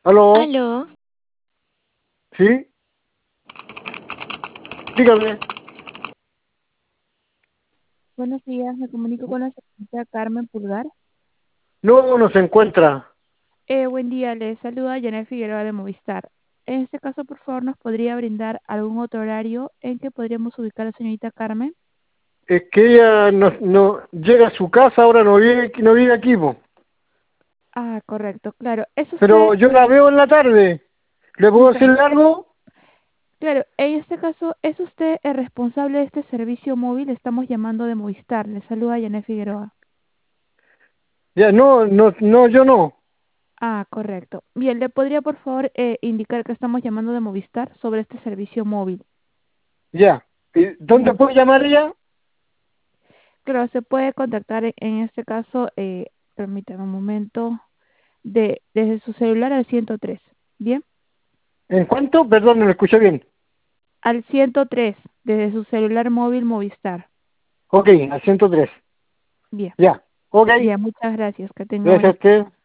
¿Aló? Aló, ¿Sí? Dígame. Buenos días, me comunico con la señorita Carmen Pulgar. No se encuentra. Buen día, le saluda Janet Figueroa de Movistar. En este caso, por favor, ¿nos podría brindar algún otro horario en que podríamos ubicar a la señorita Carmen? Es que ella no llega a su casa, ahora no vive aquí, po. Ah, correcto, claro. ¿Es usted, Pero yo la veo en la tarde. ¿Le puedo hacer claro, algo? claro, en este caso, ¿es usted el responsable de este servicio móvil? Estamos llamando de Movistar. Le saluda Janet Figueroa. Ya, no, yo no. Ah, correcto. Bien, ¿le podría, por favor, indicar que estamos llamando de Movistar sobre este servicio móvil? Ya. ¿Y dónde Bien. puede llamar ella? Claro, se puede contactar en este caso, permítame un momento, desde su celular al 103. Bien, ¿En cuánto? Perdón, no me escuché bien. al 103, desde su celular móvil Movistar. Ok, al 103. Bien, Ya. Ok. bien, muchas gracias. Que tenga Gracias a buenas usted.